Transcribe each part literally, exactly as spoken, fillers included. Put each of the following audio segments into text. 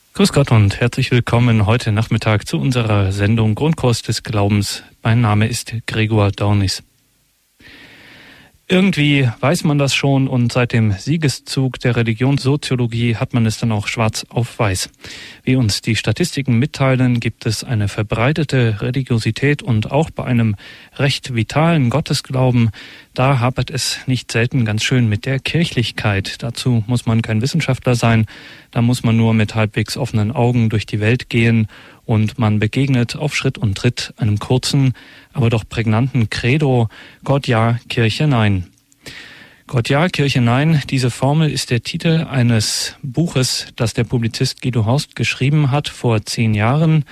Grüß Gott und herzlich willkommen heute Nachmittag zu unserer Sendung Grundkurs des Glaubens. Mein Name ist Gregor Dornis. Irgendwie weiß man das schon und seit dem Siegeszug der Religionssoziologie hat man es dann auch schwarz auf weiß. Wie uns die Statistiken mitteilen, gibt es eine verbreitete Religiosität und auch bei einem recht vitalen Gottesglauben, da hapert es nicht selten ganz schön mit der Kirchlichkeit. Dazu muss man kein Wissenschaftler sein, da muss man nur mit halbwegs offenen Augen durch die Welt gehen und man begegnet auf Schritt und Tritt einem kurzen, aber doch prägnanten Credo: Gott ja, Kirche nein. Gott ja, Kirche nein, diese Formel ist der Titel eines Buches, das der Publizist Guido Horst geschrieben hat vor zehn Jahren.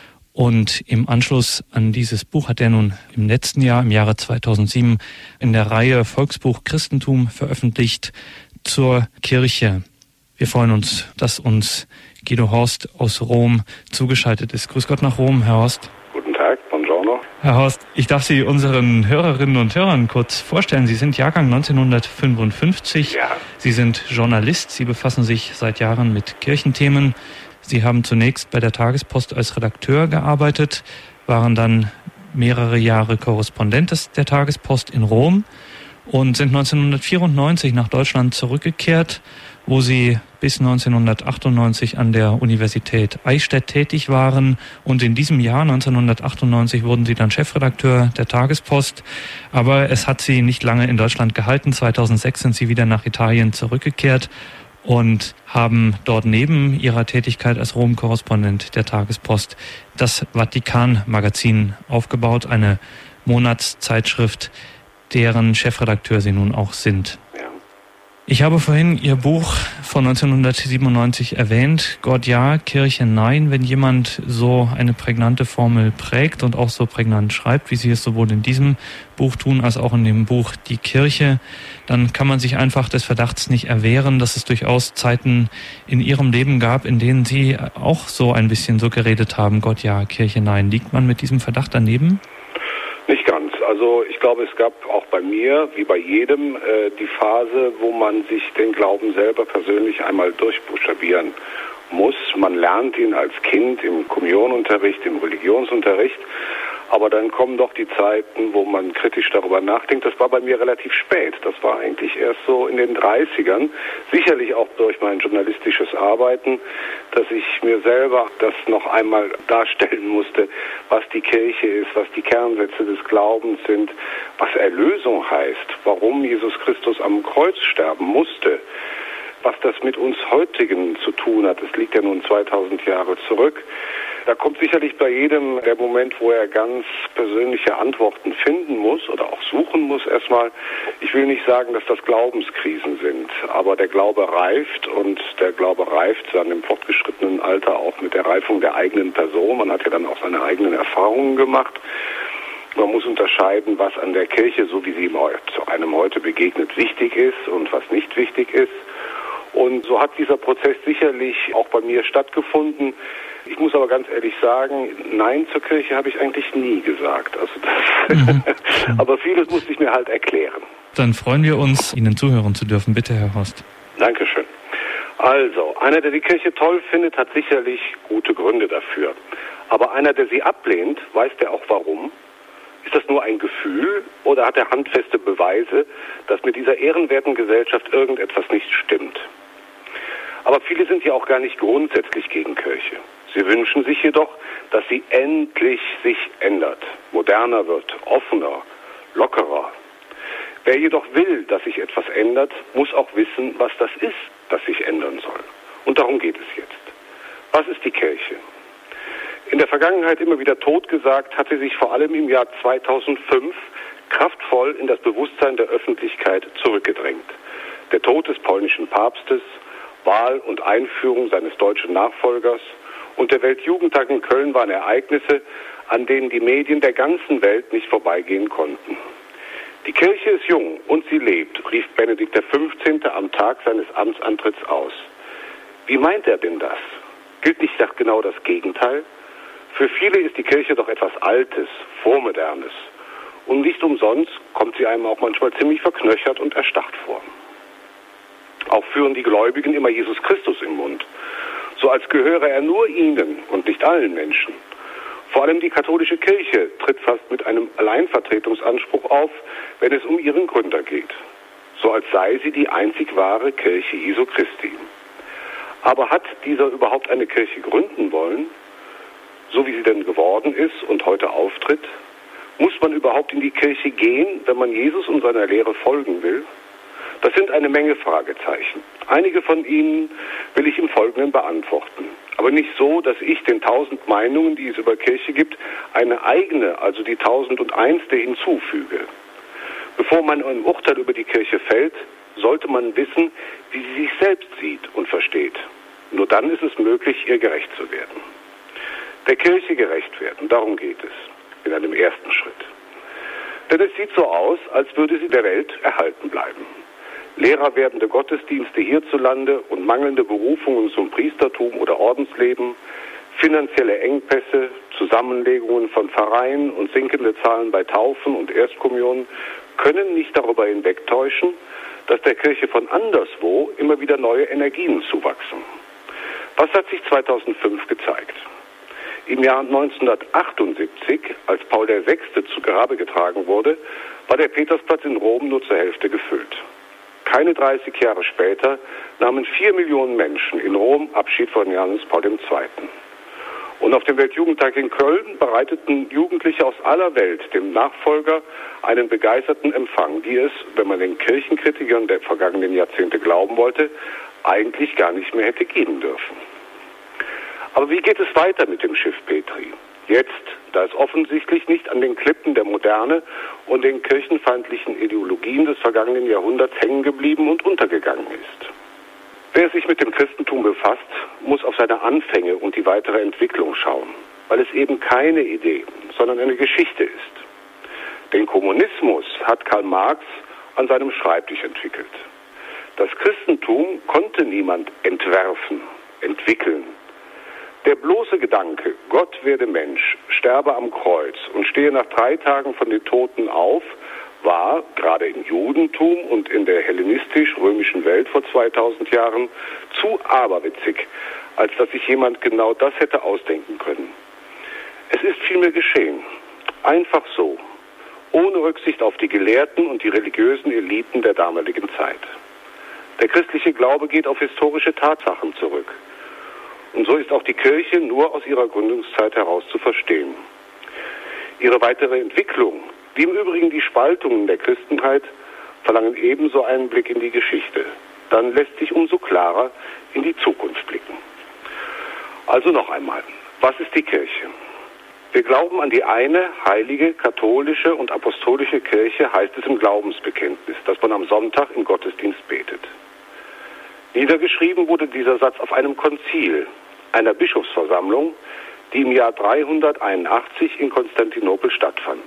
Und im Anschluss an dieses Buch hat er nun im letzten Jahr, im Jahre zweitausendsieben, in der Reihe Volksbuch Christentum veröffentlicht zur Kirche. Wir freuen uns, dass uns Guido Horst aus Rom zugeschaltet ist. Grüß Gott nach Rom, Herr Horst. Guten Tag, buongiorno. Herr Horst, ich darf Sie unseren Hörerinnen und Hörern kurz vorstellen. Sie sind Jahrgang neunzehnhundertfünfundfünfzig. Ja. Sie sind Journalist. Sie befassen sich seit Jahren mit Kirchenthemen. Sie haben zunächst bei der Tagespost als Redakteur gearbeitet, waren dann mehrere Jahre Korrespondent der Tagespost in Rom und sind neunzehnhundertvierundneunzig nach Deutschland zurückgekehrt, wo Sie bis neunzehnhundertachtundneunzig an der Universität Eichstätt tätig waren. Und in diesem Jahr, neunzehnhundertachtundneunzig, wurden Sie dann Chefredakteur der Tagespost. Aber es hat Sie nicht lange in Deutschland gehalten. zweitausendsechs sind Sie wieder nach Italien zurückgekehrt und haben dort neben Ihrer Tätigkeit als Rom-Korrespondent der Tagespost das Vatikan-Magazin aufgebaut, eine Monatszeitschrift, deren Chefredakteur Sie nun auch sind. Ich habe vorhin Ihr Buch von neunzehnhundertsiebenundneunzig erwähnt, Gott ja, Kirche nein. Wenn jemand so eine prägnante Formel prägt und auch so prägnant schreibt, wie Sie es sowohl in diesem Buch tun, als auch in dem Buch Die Kirche, dann kann man sich einfach des Verdachts nicht erwehren, dass es durchaus Zeiten in Ihrem Leben gab, in denen Sie auch so ein bisschen so geredet haben, Gott ja, Kirche nein. Liegt man mit diesem Verdacht daneben? Nicht ganz. Also ich glaube, es gab auch bei mir, wie bei jedem, äh, die Phase, wo man sich den Glauben selber persönlich einmal durchbuchstabieren muss. Man lernt ihn als Kind im Kommunionunterricht, im Religionsunterricht. Aber dann kommen doch die Zeiten, wo man kritisch darüber nachdenkt. Das war bei mir relativ spät. Das war eigentlich erst so in den dreißigern. Sicherlich auch durch mein journalistisches Arbeiten, dass ich mir selber das noch einmal darstellen musste, was die Kirche ist, was die Kernsätze des Glaubens sind, was Erlösung heißt, warum Jesus Christus am Kreuz sterben musste, was das mit uns Heutigen zu tun hat. Es liegt ja nun zweitausend Jahre zurück. Da kommt sicherlich bei jedem der Moment, wo er ganz persönliche Antworten finden muss oder auch suchen muss erstmal. Ich will nicht sagen, dass das Glaubenskrisen sind, aber der Glaube reift und der Glaube reift dann im fortgeschrittenen Alter auch mit der Reifung der eigenen Person. Man hat ja dann auch seine eigenen Erfahrungen gemacht. Man muss unterscheiden, was an der Kirche, so wie sie einem heute begegnet, wichtig ist und was nicht wichtig ist. Und so hat dieser Prozess sicherlich auch bei mir stattgefunden. Ich muss aber ganz ehrlich sagen, Nein zur Kirche habe ich eigentlich nie gesagt. Also das mhm. Aber vieles musste ich mir halt erklären. Dann freuen wir uns, Ihnen zuhören zu dürfen. Bitte, Herr Horst. Dankeschön. Also, einer, der die Kirche toll findet, hat sicherlich gute Gründe dafür. Aber einer, der sie ablehnt, weiß der auch warum? Ist das nur ein Gefühl oder hat er handfeste Beweise, dass mit dieser ehrenwerten Gesellschaft irgendetwas nicht stimmt? Aber viele sind ja auch gar nicht grundsätzlich gegen Kirche. Sie wünschen sich jedoch, dass sie endlich sich ändert, moderner wird, offener, lockerer. Wer jedoch will, dass sich etwas ändert, muss auch wissen, was das ist, das sich ändern soll. Und darum geht es jetzt. Was ist die Kirche? In der Vergangenheit immer wieder totgesagt, hat sie sich vor allem im Jahr zweitausendfünf kraftvoll in das Bewusstsein der Öffentlichkeit zurückgedrängt. Der Tod des polnischen Papstes, Wahl und Einführung seines deutschen Nachfolgers und der Weltjugendtag in Köln waren Ereignisse, an denen die Medien der ganzen Welt nicht vorbeigehen konnten. Die Kirche ist jung und sie lebt, rief Benedikt der fünfzehnte am Tag seines Amtsantritts aus. Wie meint er denn das? Gilt nicht genau das Gegenteil? Für viele ist die Kirche doch etwas Altes, Vormodernes. Und nicht umsonst kommt sie einem auch manchmal ziemlich verknöchert und erstarrt vor. Auch führen die Gläubigen immer Jesus Christus im Mund. so als gehöre er nur ihnen und nicht allen Menschen. Vor allem die katholische Kirche tritt fast mit einem Alleinvertretungsanspruch auf, wenn es um ihren Gründer geht. So als sei sie die einzig wahre Kirche Jesu Christi. Aber hat dieser überhaupt eine Kirche gründen wollen, so wie sie denn geworden ist und heute auftritt? Muss man überhaupt in die Kirche gehen, wenn man Jesus und seiner Lehre folgen will? Das sind eine Menge Fragezeichen. Einige von ihnen will ich im Folgenden beantworten. Aber nicht so, dass ich den tausend Meinungen, die es über Kirche gibt, eine eigene, also die tausendundeinste hinzufüge. Bevor man ein Urteil über die Kirche fällt, sollte man wissen, wie sie sich selbst sieht und versteht. Nur dann ist es möglich, ihr gerecht zu werden. Der Kirche gerecht werden, darum geht es in einem ersten Schritt. Denn es sieht so aus, als würde sie der Welt erhalten bleiben. Leerer werdende Gottesdienste hierzulande und mangelnde Berufungen zum Priestertum oder Ordensleben, finanzielle Engpässe, Zusammenlegungen von Pfarreien und sinkende Zahlen bei Taufen und Erstkommunionen können nicht darüber hinwegtäuschen, dass der Kirche von anderswo immer wieder neue Energien zuwachsen. Was hat sich zweitausendfünf gezeigt? Im Jahr neunzehnhundertachtundsiebzig, als Paul der Sechste zu Grabe getragen wurde, war der Petersplatz in Rom nur zur Hälfte gefüllt. Keine dreißig Jahre später nahmen vier Millionen Menschen in Rom Abschied von Johannes Paul der Zweite. Und auf dem Weltjugendtag in Köln bereiteten Jugendliche aus aller Welt dem Nachfolger einen begeisterten Empfang, die es, wenn man den Kirchenkritikern der vergangenen Jahrzehnte glauben wollte, eigentlich gar nicht mehr hätte geben dürfen. Aber wie geht es weiter mit dem Schiff Petri? Jetzt, da es offensichtlich nicht an den Klippen der Moderne und den kirchenfeindlichen Ideologien des vergangenen Jahrhunderts hängen geblieben und untergegangen ist. Wer sich mit dem Christentum befasst, muss auf seine Anfänge und die weitere Entwicklung schauen, weil es eben keine Idee, sondern eine Geschichte ist. Den Kommunismus hat Karl Marx an seinem Schreibtisch entwickelt. Das Christentum konnte niemand entwerfen, entwickeln. Der bloße Gedanke, Gott werde Mensch, sterbe am Kreuz und stehe nach drei Tagen von den Toten auf, war, gerade im Judentum und in der hellenistisch-römischen Welt vor zweitausend Jahren, zu aberwitzig, als dass sich jemand genau das hätte ausdenken können. Es ist vielmehr geschehen, einfach so, ohne Rücksicht auf die Gelehrten und die religiösen Eliten der damaligen Zeit. Der christliche Glaube geht auf historische Tatsachen zurück. Und so ist auch die Kirche nur aus ihrer Gründungszeit heraus zu verstehen. Ihre weitere Entwicklung, wie im Übrigen die Spaltungen der Christenheit, verlangen ebenso einen Blick in die Geschichte. Dann lässt sich umso klarer in die Zukunft blicken. Also noch einmal, was ist die Kirche? Wir glauben an die eine heilige, katholische und apostolische Kirche, heißt es im Glaubensbekenntnis, das man am Sonntag im Gottesdienst betet. Niedergeschrieben wurde dieser Satz auf einem Konzil, einer Bischofsversammlung, die im Jahr dreihunderteinundachtzig in Konstantinopel stattfand.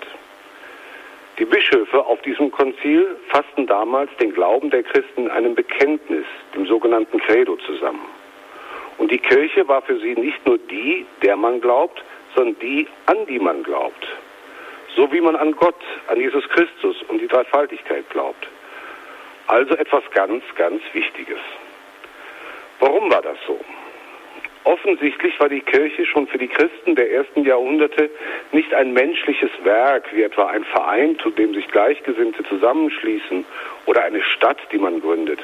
Die Bischöfe auf diesem Konzil fassten damals den Glauben der Christen in einem Bekenntnis, dem sogenannten Credo, zusammen. Und die Kirche war für sie nicht nur die, der man glaubt, sondern die, an die man glaubt. So wie man an Gott, an Jesus Christus und die Dreifaltigkeit glaubt. Also etwas ganz, ganz Wichtiges. Warum war das so? Offensichtlich war die Kirche schon für die Christen der ersten Jahrhunderte nicht ein menschliches Werk, wie etwa ein Verein, zu dem sich Gleichgesinnte zusammenschließen, oder eine Stadt, die man gründet.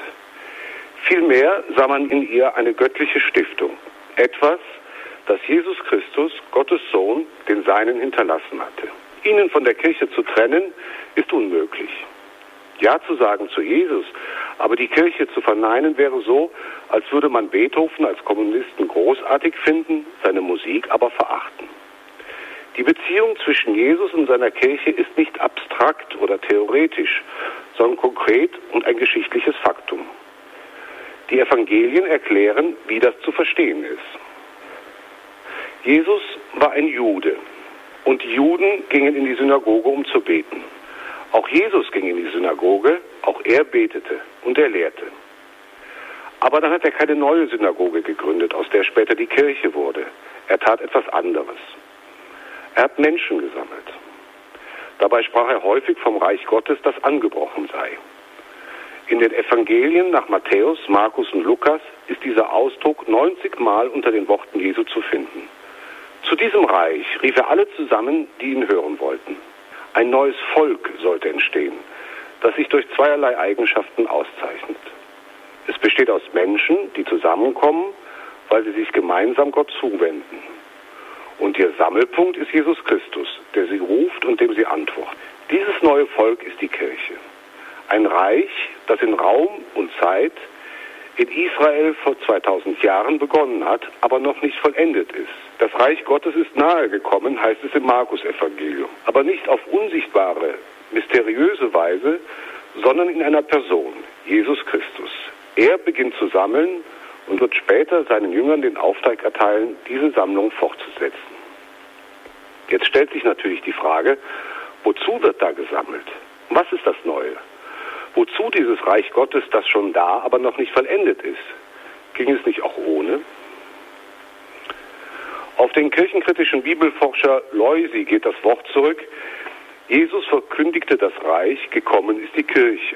Vielmehr sah man in ihr eine göttliche Stiftung, etwas, das Jesus Christus, Gottes Sohn, den Seinen hinterlassen hatte. Ihnen von der Kirche zu trennen, ist unmöglich. Ja zu sagen zu Jesus, aber die Kirche zu verneinen wäre so, als würde man Beethoven als Komponisten großartig finden, seine Musik aber verachten. Die Beziehung zwischen Jesus und seiner Kirche ist nicht abstrakt oder theoretisch, sondern konkret und ein geschichtliches Faktum. Die Evangelien erklären, wie das zu verstehen ist. Jesus war ein Jude und die Juden gingen in die Synagoge, um zu beten. Auch Jesus ging in die Synagoge, auch er betete und er lehrte. Aber dann hat er keine neue Synagoge gegründet, aus der später die Kirche wurde. Er tat etwas anderes. Er hat Menschen gesammelt. Dabei sprach er häufig vom Reich Gottes, das angebrochen sei. In den Evangelien nach Matthäus, Markus und Lukas ist dieser Ausdruck neunzig Mal unter den Worten Jesu zu finden. Zu diesem Reich rief er alle zusammen, die ihn hören wollten. Ein neues Volk sollte entstehen, das sich durch zweierlei Eigenschaften auszeichnet. Es besteht aus Menschen, die zusammenkommen, weil sie sich gemeinsam Gott zuwenden. Und ihr Sammelpunkt ist Jesus Christus, der sie ruft und dem sie antwortet. Dieses neue Volk ist die Kirche. Ein Reich, das in Raum und Zeit in Israel vor zweitausend Jahren begonnen hat, aber noch nicht vollendet ist. Das Reich Gottes ist nahe gekommen, heißt es im Markus-Evangelium. Aber nicht auf unsichtbare, mysteriöse Weise, sondern in einer Person, Jesus Christus. Er beginnt zu sammeln und wird später seinen Jüngern den Auftrag erteilen, diese Sammlung fortzusetzen. Jetzt stellt sich natürlich die Frage, wozu wird da gesammelt? Was ist das Neue? Wozu dieses Reich Gottes, das schon da, aber noch nicht vollendet ist? Ging es nicht auch ohne? Auf den kirchenkritischen Bibelforscher Loisy geht das Wort zurück: Jesus verkündigte das Reich, gekommen ist die Kirche.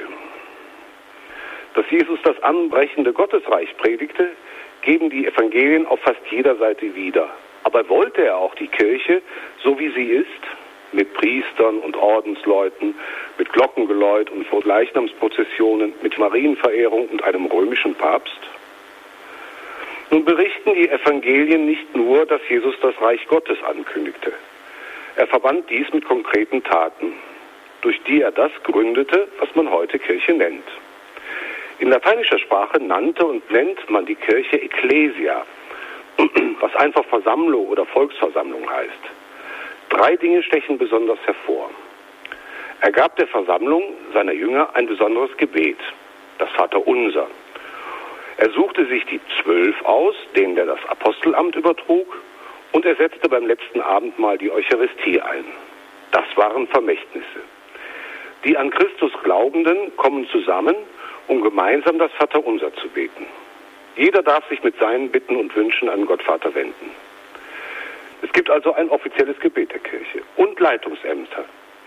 Dass Jesus das anbrechende Gottesreich predigte, geben die Evangelien auf fast jeder Seite wieder. Aber wollte er auch die Kirche, so wie sie ist, mit Priestern und Ordensleuten, mit Glockengeläut und Leichnamsprozessionen, mit Marienverehrung und einem römischen Papst? Nun berichten die Evangelien nicht nur, dass Jesus das Reich Gottes ankündigte. Er verband dies mit konkreten Taten, durch die er das gründete, was man heute Kirche nennt. In lateinischer Sprache nannte und nennt man die Kirche Ecclesia, was einfach Versammlung oder Volksversammlung heißt. Drei Dinge stechen besonders hervor. Er gab der Versammlung seiner Jünger ein besonderes Gebet, das Vaterunser. Er suchte sich die Zwölf aus, denen er das Apostelamt übertrug, und er setzte beim letzten Abendmahl die Eucharistie ein. Das waren Vermächtnisse. Die an Christus Glaubenden kommen zusammen, um gemeinsam das Vaterunser zu beten. Jeder darf sich mit seinen Bitten und Wünschen an Gott Vater wenden. Es gibt also ein offizielles Gebet der Kirche und Leitungsämter.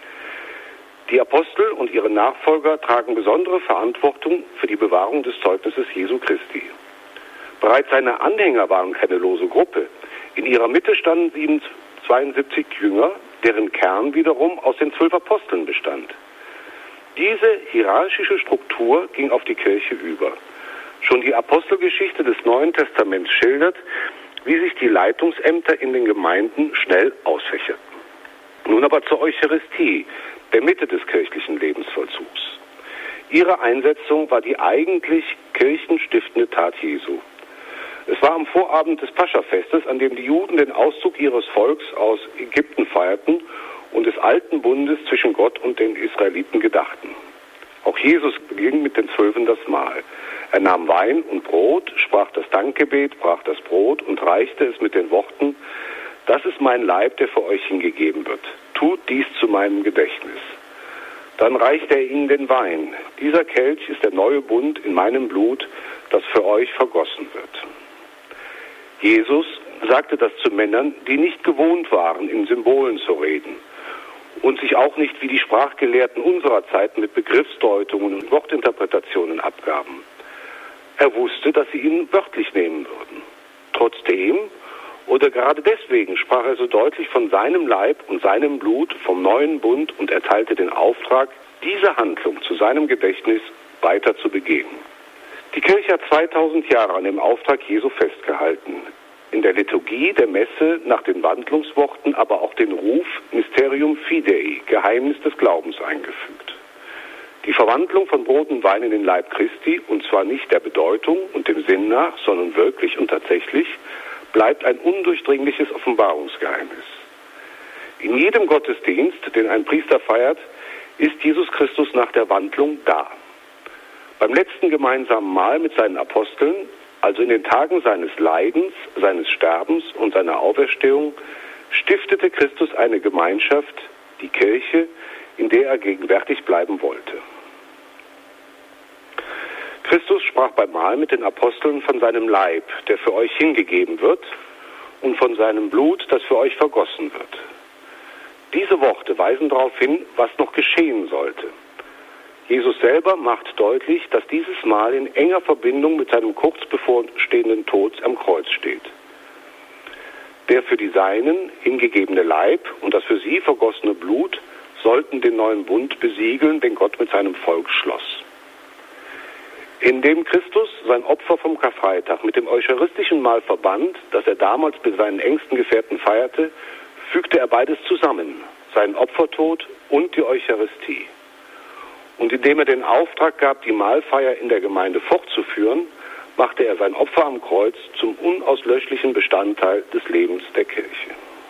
Die Apostel und ihre Nachfolger tragen besondere Verantwortung für die Bewahrung des Zeugnisses Jesu Christi. Bereits seine Anhänger waren keine lose Gruppe. In ihrer Mitte standen zweiundsiebzig Jünger, deren Kern wiederum aus den zwölf Aposteln bestand. Diese hierarchische Struktur ging auf die Kirche über. Schon die Apostelgeschichte des Neuen Testaments schildert, wie sich die Leitungsämter in den Gemeinden schnell ausfächerten. Nun aber zur Eucharistie, der Mitte des kirchlichen Lebensvollzugs. Ihre Einsetzung war die eigentlich kirchenstiftende Tat Jesu. Es war am Vorabend des Paschafestes, an dem die Juden den Auszug ihres Volks aus Ägypten feierten und des alten Bundes zwischen Gott und den Israeliten gedachten. Auch Jesus beging mit den Zwölfen das Mahl. Er nahm Wein und Brot, sprach das Dankgebet, brach das Brot und reichte es mit den Worten: Das ist mein Leib, der für euch hingegeben wird. Tut dies zu meinem Gedächtnis. Dann reichte er ihnen den Wein. Dieser Kelch ist der neue Bund in meinem Blut, das für euch vergossen wird. Jesus sagte das zu Männern, die nicht gewohnt waren, in Symbolen zu reden und sich auch nicht wie die Sprachgelehrten unserer Zeit mit Begriffsdeutungen und Wortinterpretationen abgaben. Er wusste, dass sie ihn wörtlich nehmen würden. Trotzdem oder gerade deswegen sprach er so deutlich von seinem Leib und seinem Blut, vom neuen Bund, und erteilte den Auftrag, diese Handlung zu seinem Gedächtnis weiter zu begehen. Die Kirche hat zweitausend Jahre an dem Auftrag Jesu festgehalten. In der Liturgie der Messe nach den Wandlungsworten aber auch den Ruf Mysterium Fidei, Geheimnis des Glaubens, eingefügt. Die Verwandlung von Brot und Wein in den Leib Christi, und zwar nicht der Bedeutung und dem Sinn nach, sondern wirklich und tatsächlich, bleibt ein undurchdringliches Offenbarungsgeheimnis. In jedem Gottesdienst, den ein Priester feiert, ist Jesus Christus nach der Wandlung da. Beim letzten gemeinsamen Mahl mit seinen Aposteln, also in den Tagen seines Leidens, seines Sterbens und seiner Auferstehung, stiftete Christus eine Gemeinschaft, die Kirche, in der er gegenwärtig bleiben wollte. Christus sprach beim Mahl mit den Aposteln von seinem Leib, der für euch hingegeben wird, und von seinem Blut, das für euch vergossen wird. Diese Worte weisen darauf hin, was noch geschehen sollte. Jesus selber macht deutlich, dass dieses Mal in enger Verbindung mit seinem kurz bevorstehenden Tod am Kreuz steht. Der für die Seinen hingegebene Leib und das für sie vergossene Blut sollten den neuen Bund besiegeln, den Gott mit seinem Volk schloss. Indem Christus sein Opfer vom Karfreitag mit dem eucharistischen Mahl verband, das er damals mit seinen engsten Gefährten feierte, fügte er beides zusammen, seinen Opfertod und die Eucharistie. Und indem er den Auftrag gab, die Mahlfeier in der Gemeinde fortzuführen, machte er sein Opfer am Kreuz zum unauslöschlichen Bestandteil des Lebens der Kirche.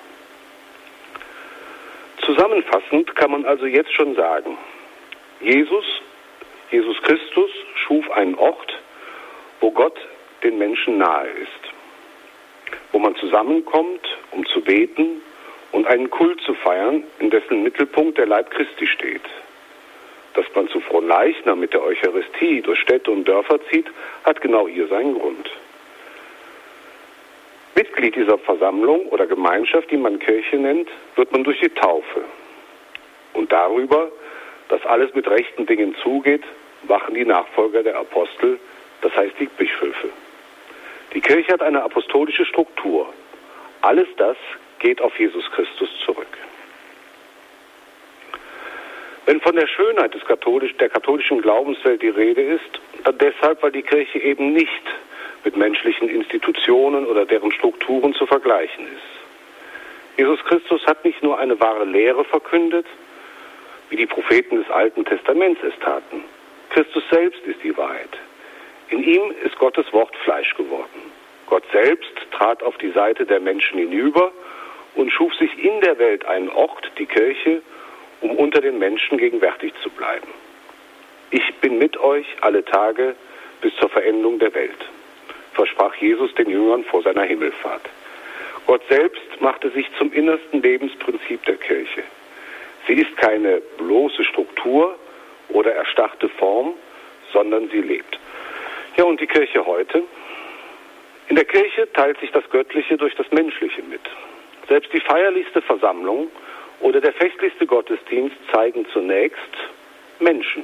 Zusammenfassend kann man also jetzt schon sagen, Jesus, Jesus Christus schuf einen Ort, wo Gott den Menschen nahe ist, wo man zusammenkommt, um zu beten und einen Kult zu feiern, in dessen Mittelpunkt der Leib Christi steht. Dass man zu Fronleichnam mit der Eucharistie durch Städte und Dörfer zieht, hat genau hier seinen Grund. Mitglied dieser Versammlung oder Gemeinschaft, die man Kirche nennt, wird man durch die Taufe. Und darüber, dass alles mit rechten Dingen zugeht, wachen die Nachfolger der Apostel, das heißt die Bischöfe. Die Kirche hat eine apostolische Struktur. Alles das geht auf Jesus Christus zurück. Wenn von der Schönheit des katholisch, der katholischen Glaubenswelt die Rede ist, dann deshalb, weil die Kirche eben nicht mit menschlichen Institutionen oder deren Strukturen zu vergleichen ist. Jesus Christus hat nicht nur eine wahre Lehre verkündet, wie die Propheten des Alten Testaments es taten. Christus selbst ist die Wahrheit. In ihm ist Gottes Wort Fleisch geworden. Gott selbst trat auf die Seite der Menschen hinüber und schuf sich in der Welt einen Ort, die Kirche, um unter den Menschen gegenwärtig zu bleiben. Ich bin mit euch alle Tage bis zur Verendung der Welt, versprach Jesus den Jüngern vor seiner Himmelfahrt. Gott selbst machte sich zum innersten Lebensprinzip der Kirche. Sie ist keine bloße Struktur oder erstarrte Form, sondern sie lebt. Ja, und die Kirche heute? In der Kirche teilt sich das Göttliche durch das Menschliche mit. Selbst die feierlichste Versammlung oder der festlichste Gottesdienst zeigen zunächst Menschen.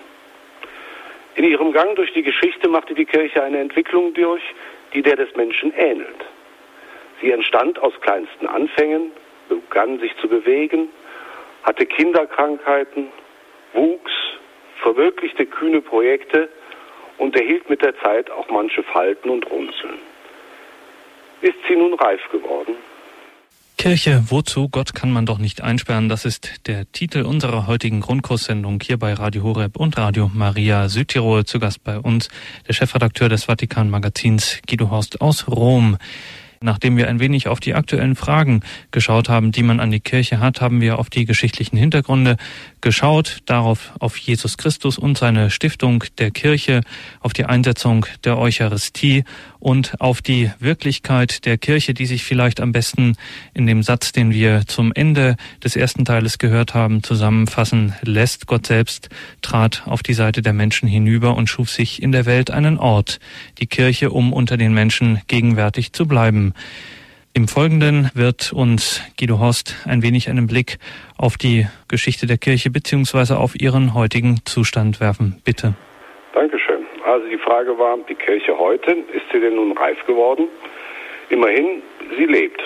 In ihrem Gang durch die Geschichte machte die Kirche eine Entwicklung durch, die der des Menschen ähnelt. Sie entstand aus kleinsten Anfängen, begann sich zu bewegen, hatte Kinderkrankheiten, wuchs, verwirklichte kühne Projekte und erhielt mit der Zeit auch manche Falten und Runzeln. Ist sie nun reif geworden? Kirche, wozu? Gott kann man doch nicht einsperren. Das ist der Titel unserer heutigen Grundkurssendung hier bei Radio Horeb und Radio Maria Südtirol. Zu Gast bei uns der Chefredakteur des Vatikan-Magazins Guido Horst aus Rom. Nachdem wir ein wenig auf die aktuellen Fragen geschaut haben, die man an die Kirche hat, haben wir auf die geschichtlichen Hintergründe geschaut, darauf auf Jesus Christus und seine Stiftung der Kirche, auf die Einsetzung der Eucharistie und auf die Wirklichkeit der Kirche, die sich vielleicht am besten in dem Satz, den wir zum Ende des ersten Teiles gehört haben, zusammenfassen lässt. Gott selbst trat auf die Seite der Menschen hinüber und schuf sich in der Welt einen Ort, die Kirche, um unter den Menschen gegenwärtig zu bleiben. Im Folgenden wird uns Guido Horst ein wenig einen Blick auf die Geschichte der Kirche bzw. auf ihren heutigen Zustand werfen. Bitte. Dankeschön. Also die Frage war, die Kirche heute, ist sie denn nun reif geworden? Immerhin, sie lebt.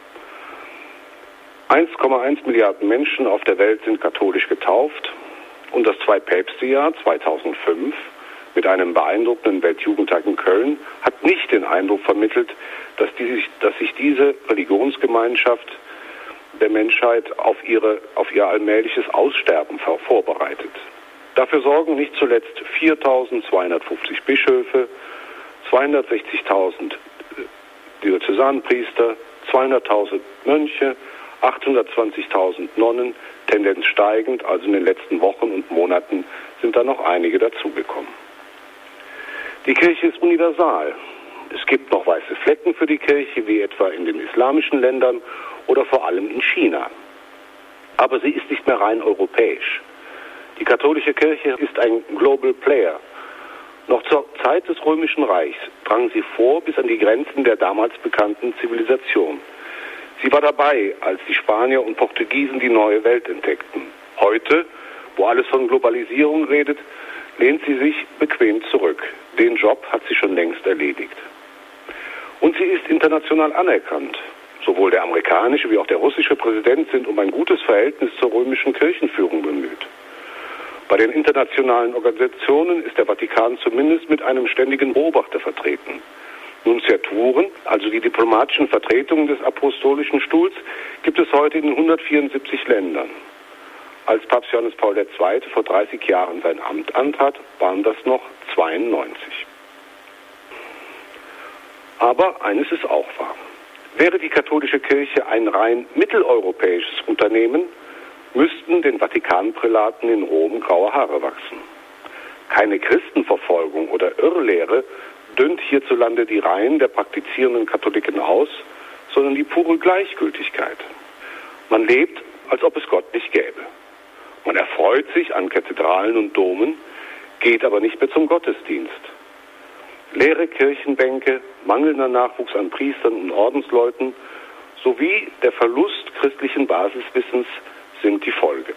eins Komma eins Milliarden Menschen auf der Welt sind katholisch getauft und das Zwei-Päpste-Jahr zweitausendfünf mit einem beeindruckenden Weltjugendtag in Köln hat nicht den Eindruck vermittelt, dass, die, dass sich diese Religionsgemeinschaft der Menschheit auf, ihre, auf ihr allmähliches Aussterben vorbereitet. Dafür sorgen nicht zuletzt viertausendzweihundertfünfzig Bischöfe, zweihundertsechzigtausend Diözesanpriester, zweihunderttausend Mönche, achthundertzwanzigtausend Nonnen, Tendenz steigend, also in den letzten Wochen und Monaten sind da noch einige dazugekommen. Die Kirche ist universal. Es gibt noch weiße Flecken für die Kirche, wie etwa in den islamischen Ländern oder vor allem in China. Aber sie ist nicht mehr rein europäisch. Die katholische Kirche ist ein Global Player. Noch zur Zeit des Römischen Reichs drang sie vor bis an die Grenzen der damals bekannten Zivilisation. Sie war dabei, als die Spanier und Portugiesen die neue Welt entdeckten. Heute, wo alles von Globalisierung redet, lehnt sie sich bequem zurück. Den Job hat sie schon längst erledigt. Und sie ist international anerkannt. Sowohl der amerikanische wie auch der russische Präsident sind um ein gutes Verhältnis zur römischen Kirchenführung bemüht. Bei den internationalen Organisationen ist der Vatikan zumindest mit einem ständigen Beobachter vertreten. Nunziaturen, also die diplomatischen Vertretungen des Apostolischen Stuhls, gibt es heute in hundertvierundsiebzig Ländern. Als Papst Johannes Paul der Zweite vor dreißig Jahren sein Amt antrat, waren das noch zweiundneunzig. Aber eines ist auch wahr. Wäre die katholische Kirche ein rein mitteleuropäisches Unternehmen, müssten den Vatikanprälaten in Rom graue Haare wachsen. Keine Christenverfolgung oder Irrlehre dünnt hierzulande die Reihen der praktizierenden Katholiken aus, sondern die pure Gleichgültigkeit. Man lebt, als ob es Gott nicht gäbe. Man erfreut sich an Kathedralen und Domen, geht aber nicht mehr zum Gottesdienst. Leere Kirchenbänke, mangelnder Nachwuchs an Priestern und Ordensleuten sowie der Verlust christlichen Basiswissens sind die Folge.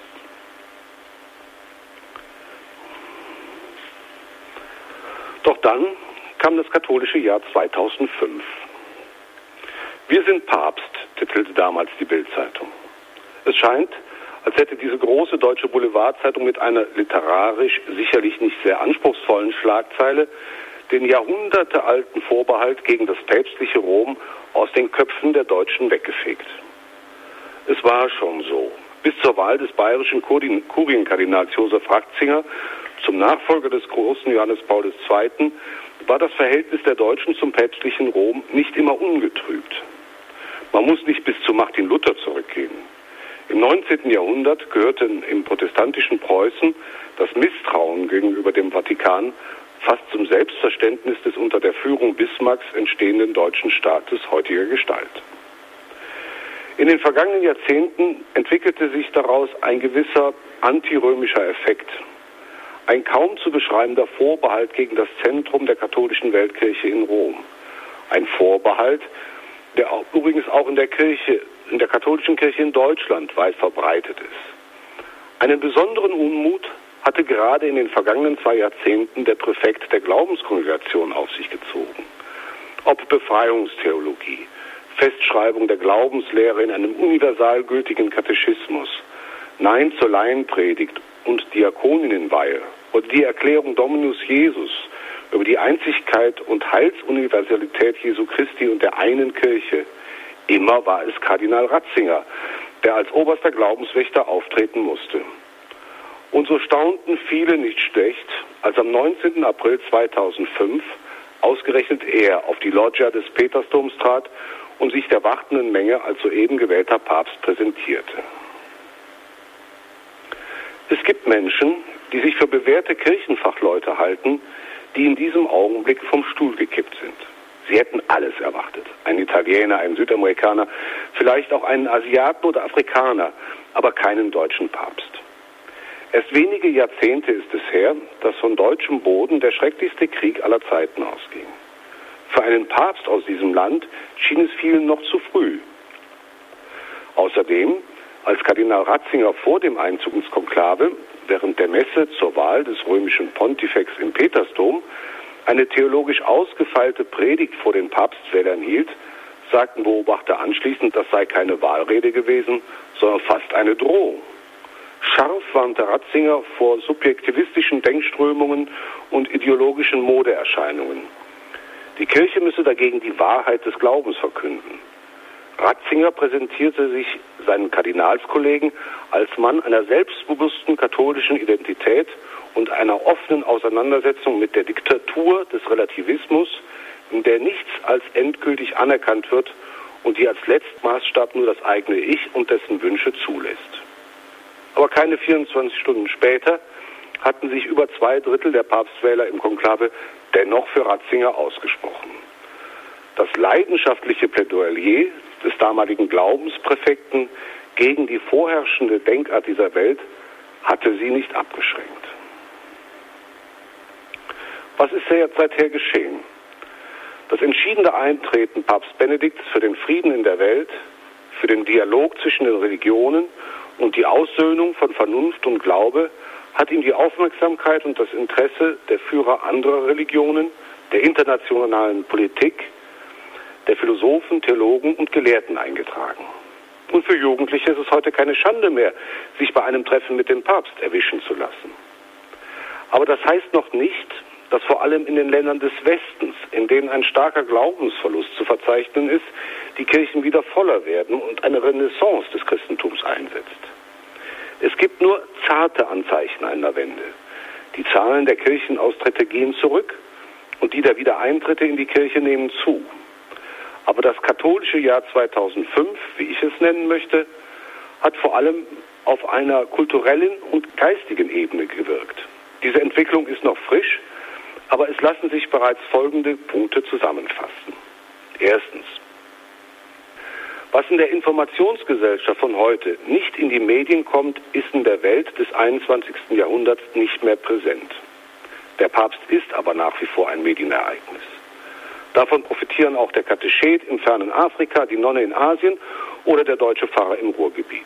Doch dann kam das katholische Jahr zweitausendfünf. Wir sind Papst, titelte damals die Bild-Zeitung. Es scheint, als hätte diese große deutsche Boulevardzeitung mit einer literarisch sicherlich nicht sehr anspruchsvollen Schlagzeile den jahrhundertealten Vorbehalt gegen das päpstliche Rom aus den Köpfen der Deutschen weggefegt. Es war schon so. Bis zur Wahl des bayerischen Kurienkardinals Josef Ratzinger zum Nachfolger des großen Johannes Paul der Zweite war das Verhältnis der Deutschen zum päpstlichen Rom nicht immer ungetrübt. Man muss nicht bis zu Martin Luther zurückgehen. Im neunzehnten Jahrhundert gehörte im protestantischen Preußen das Misstrauen gegenüber dem Vatikan fast zum Selbstverständnis des unter der Führung Bismarcks entstehenden deutschen Staates heutiger Gestalt. In den vergangenen Jahrzehnten entwickelte sich daraus ein gewisser antirömischer Effekt, ein kaum zu beschreibender Vorbehalt gegen das Zentrum der katholischen Weltkirche in Rom. Ein Vorbehalt, der auch, übrigens auch in der Kirche, in der katholischen Kirche in Deutschland weit verbreitet ist. Einen besonderen Unmut hatte gerade in den vergangenen zwei Jahrzehnten der Präfekt der Glaubenskongregation auf sich gezogen. Ob Befreiungstheologie, Festschreibung der Glaubenslehre in einem universal gültigen Katechismus, Nein zur Laienpredigt und Diakoninnenweihe oder die Erklärung Dominus Jesus über die Einzigkeit und Heilsuniversalität Jesu Christi und der einen Kirche, immer war es Kardinal Ratzinger, der als oberster Glaubenswächter auftreten musste. Und so staunten viele nicht schlecht, als am neunzehnten April zweitausendfünf ausgerechnet er auf die Loggia des Petersdoms trat und sich der wartenden Menge als soeben gewählter Papst präsentierte. Es gibt Menschen, die sich für bewährte Kirchenfachleute halten, die in diesem Augenblick vom Stuhl gekippt sind. Sie hätten alles erwartet. Ein Italiener, ein Südamerikaner, vielleicht auch einen Asiaten oder Afrikaner, aber keinen deutschen Papst. Erst wenige Jahrzehnte ist es her, dass von deutschem Boden der schrecklichste Krieg aller Zeiten ausging. Für einen Papst aus diesem Land schien es vielen noch zu früh. Außerdem, als Kardinal Ratzinger vor dem Einzug ins Konklave während der Messe zur Wahl des römischen Pontifex im Petersdom eine theologisch ausgefeilte Predigt vor den Papstwählern hielt, sagten Beobachter anschließend, das sei keine Wahlrede gewesen, sondern fast eine Drohung. Scharf warnte Ratzinger vor subjektivistischen Denkströmungen und ideologischen Modeerscheinungen. Die Kirche müsse dagegen die Wahrheit des Glaubens verkünden. Ratzinger präsentierte sich seinen Kardinalskollegen als Mann einer selbstbewussten katholischen Identität und einer offenen Auseinandersetzung mit der Diktatur des Relativismus, in der nichts als endgültig anerkannt wird und die als Letztmaßstab nur das eigene Ich und dessen Wünsche zulässt. Aber keine vierundzwanzig Stunden später hatten sich über zwei Drittel der Papstwähler im Konklave dennoch für Ratzinger ausgesprochen. Das leidenschaftliche Plädoyer des damaligen Glaubenspräfekten gegen die vorherrschende Denkart dieser Welt hatte sie nicht abgeschränkt. Was ist seither geschehen? Das entschiedene Eintreten Papst Benedikts für den Frieden in der Welt, für den Dialog zwischen den Religionen und die Aussöhnung von Vernunft und Glaube hat ihm die Aufmerksamkeit und das Interesse der Führer anderer Religionen, der internationalen Politik, der Philosophen, Theologen und Gelehrten eingetragen. Und für Jugendliche ist es heute keine Schande mehr, sich bei einem Treffen mit dem Papst erwischen zu lassen. Aber das heißt noch nicht, dass vor allem in den Ländern des Westens, in denen ein starker Glaubensverlust zu verzeichnen ist, die Kirchen wieder voller werden und eine Renaissance des Christentums einsetzt. Es gibt nur zarte Anzeichen einer Wende. Die Zahlen der Kirchenaustritte gehen zurück und die der Wiedereintritte in die Kirche nehmen zu. Aber das katholische Jahr zweitausendfünf, wie ich es nennen möchte, hat vor allem auf einer kulturellen und geistigen Ebene gewirkt. Diese Entwicklung ist noch frisch, aber es lassen sich bereits folgende Punkte zusammenfassen. Erstens. Was in der Informationsgesellschaft von heute nicht in die Medien kommt, ist in der Welt des einundzwanzigsten Jahrhunderts nicht mehr präsent. Der Papst ist aber nach wie vor ein Medienereignis. Davon profitieren auch der Katechet im fernen Afrika, die Nonne in Asien oder der deutsche Pfarrer im Ruhrgebiet.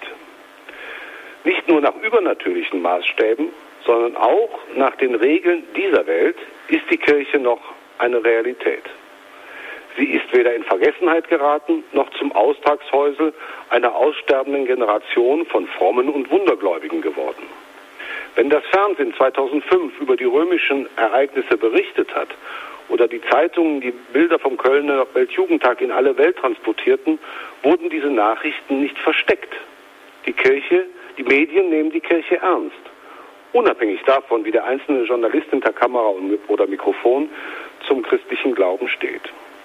Nicht nur nach übernatürlichen Maßstäben, sondern auch nach den Regeln dieser Welt ist die Kirche noch eine Realität. Sie ist weder in Vergessenheit geraten, noch zum Austragshäusel einer aussterbenden Generation von Frommen und Wundergläubigen geworden. Wenn das Fernsehen zweitausendfünf über die römischen Ereignisse berichtet hat oder die Zeitungen die Bilder vom Kölner Weltjugendtag in alle Welt transportierten, wurden diese Nachrichten nicht versteckt. Die Kirche, die Medien nehmen die Kirche ernst. Unabhängig davon, wie der einzelne Journalist hinter Kamera oder Mikrofon zum christlichen Glauben steht.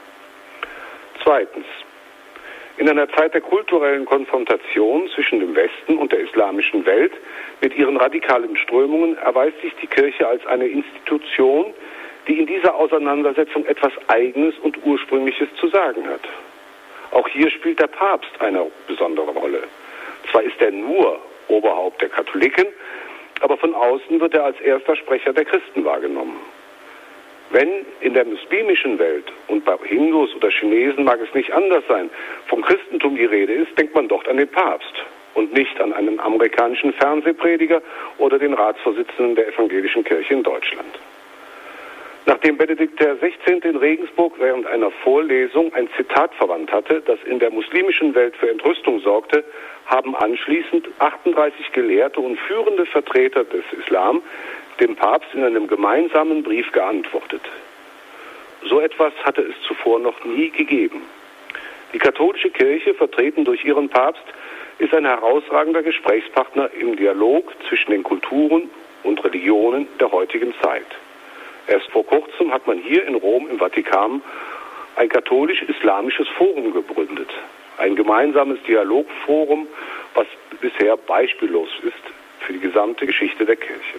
Zweitens. In einer Zeit der kulturellen Konfrontation zwischen dem Westen und der islamischen Welt mit ihren radikalen Strömungen erweist sich die Kirche als eine Institution, die in dieser Auseinandersetzung etwas Eigenes und Ursprüngliches zu sagen hat. Auch hier spielt der Papst eine besondere Rolle. Zwar ist er nur Oberhaupt der Katholiken, aber von außen wird er als erster Sprecher der Christen wahrgenommen. Wenn in der muslimischen Welt und bei Hindus oder Chinesen mag es nicht anders sein, vom Christentum die Rede ist, denkt man dort an den Papst und nicht an einen amerikanischen Fernsehprediger oder den Ratsvorsitzenden der evangelischen Kirche in Deutschland. Nachdem Benedikt der Sechzehnte in Regensburg während einer Vorlesung ein Zitat verwandt hatte, das in der muslimischen Welt für Entrüstung sorgte, haben anschließend achtunddreißig Gelehrte und führende Vertreter des Islam dem Papst in einem gemeinsamen Brief geantwortet. So etwas hatte es zuvor noch nie gegeben. Die katholische Kirche, vertreten durch ihren Papst, ist ein herausragender Gesprächspartner im Dialog zwischen den Kulturen und Religionen der heutigen Zeit. Erst vor kurzem hat man hier in Rom im Vatikan ein katholisch-islamisches Forum gegründet. Ein gemeinsames Dialogforum, was bisher beispiellos ist für die gesamte Geschichte der Kirche.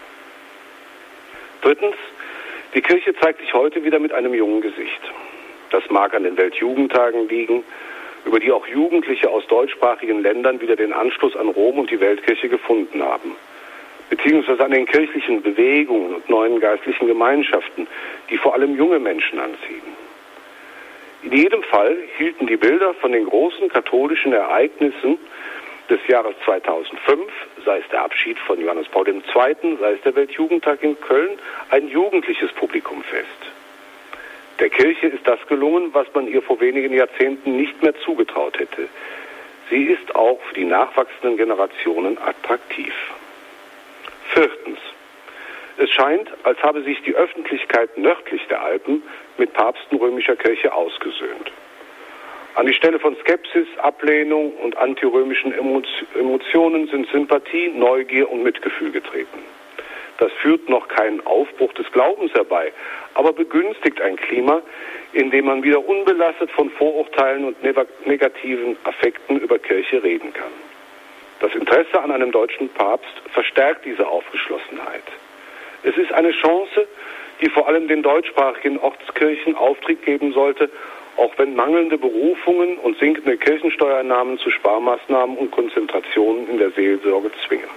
Drittens, die Kirche zeigt sich heute wieder mit einem jungen Gesicht. Das mag an den Weltjugendtagen liegen, über die auch Jugendliche aus deutschsprachigen Ländern wieder den Anschluss an Rom und die Weltkirche gefunden haben. Beziehungsweise an den kirchlichen Bewegungen und neuen geistlichen Gemeinschaften, die vor allem junge Menschen anziehen. In jedem Fall hielten die Bilder von den großen katholischen Ereignissen des Jahres zweitausendfünf, sei es der Abschied von Johannes Paul der Zweite., sei es der Weltjugendtag in Köln, ein jugendliches Publikum fest. Der Kirche ist das gelungen, was man ihr vor wenigen Jahrzehnten nicht mehr zugetraut hätte. Sie ist auch für die nachwachsenden Generationen attraktiv. Viertens. Es scheint, als habe sich die Öffentlichkeit nördlich der Alpen mit Papsten römischer Kirche ausgesöhnt. An die Stelle von Skepsis, Ablehnung und antirömischen Emotionen sind Sympathie, Neugier und Mitgefühl getreten. Das führt noch keinen Aufbruch des Glaubens herbei, aber begünstigt ein Klima, in dem man wieder unbelastet von Vorurteilen und negativen Affekten über Kirche reden kann. Das Interesse an einem deutschen Papst verstärkt diese Aufgeschlossenheit. Es ist eine Chance, die vor allem den deutschsprachigen Ortskirchen Auftrieb geben sollte, auch wenn mangelnde Berufungen und sinkende Kirchensteuereinnahmen zu Sparmaßnahmen und Konzentrationen in der Seelsorge zwingen.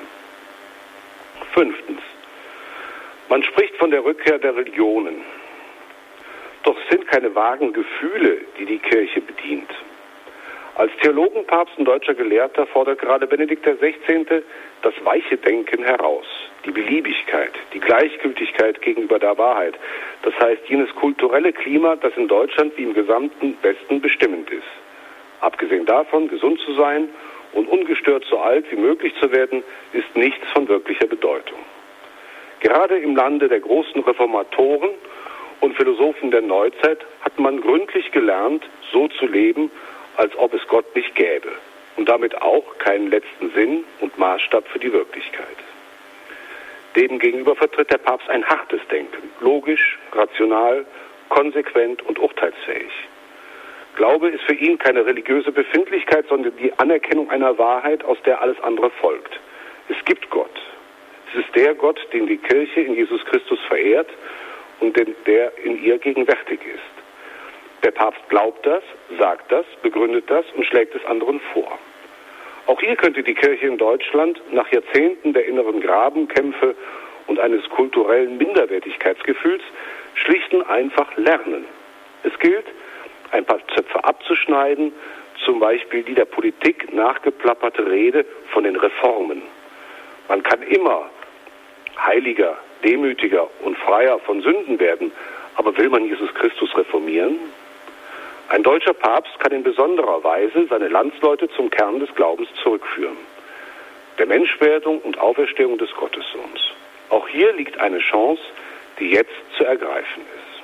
Fünftens. Man spricht von der Rückkehr der Religionen. Doch es sind keine vagen Gefühle, die die Kirche bedient. Als Theologenpapst und deutscher Gelehrter fordert gerade Benedikt der Sechzehnte das weiche Denken heraus. die Beliebigkeit, die Gleichgültigkeit gegenüber der Wahrheit. Das heißt, jenes kulturelle Klima, das in Deutschland wie im gesamten Westen bestimmend ist. Abgesehen davon, gesund zu sein und ungestört so alt wie möglich zu werden, ist nichts von wirklicher Bedeutung. Gerade im Lande der großen Reformatoren und Philosophen der Neuzeit hat man gründlich gelernt, so zu leben, als ob es Gott nicht gäbe und damit auch keinen letzten Sinn und Maßstab für die Wirklichkeit. Demgegenüber vertritt der Papst ein hartes Denken, logisch, rational, konsequent und urteilsfähig. Glaube ist für ihn keine religiöse Befindlichkeit, sondern die Anerkennung einer Wahrheit, aus der alles andere folgt. Es gibt Gott. Es ist der Gott, den die Kirche in Jesus Christus verehrt und der in ihr gegenwärtig ist. Der Papst glaubt das, sagt das, begründet das und schlägt es anderen vor. Auch hier könnte die Kirche in Deutschland nach Jahrzehnten der inneren Grabenkämpfe und eines kulturellen Minderwertigkeitsgefühls schlicht und einfach lernen. Es gilt, ein paar Zöpfe abzuschneiden, zum Beispiel die der Politik nachgeplapperte Rede von den Reformen. Man kann immer heiliger, demütiger und freier von Sünden werden, aber will man Jesus Christus reformieren? Ein deutscher Papst kann in besonderer Weise seine Landsleute zum Kern des Glaubens zurückführen, der Menschwerdung und Auferstehung des Gottessohns. Auch hier liegt eine Chance, die jetzt zu ergreifen ist.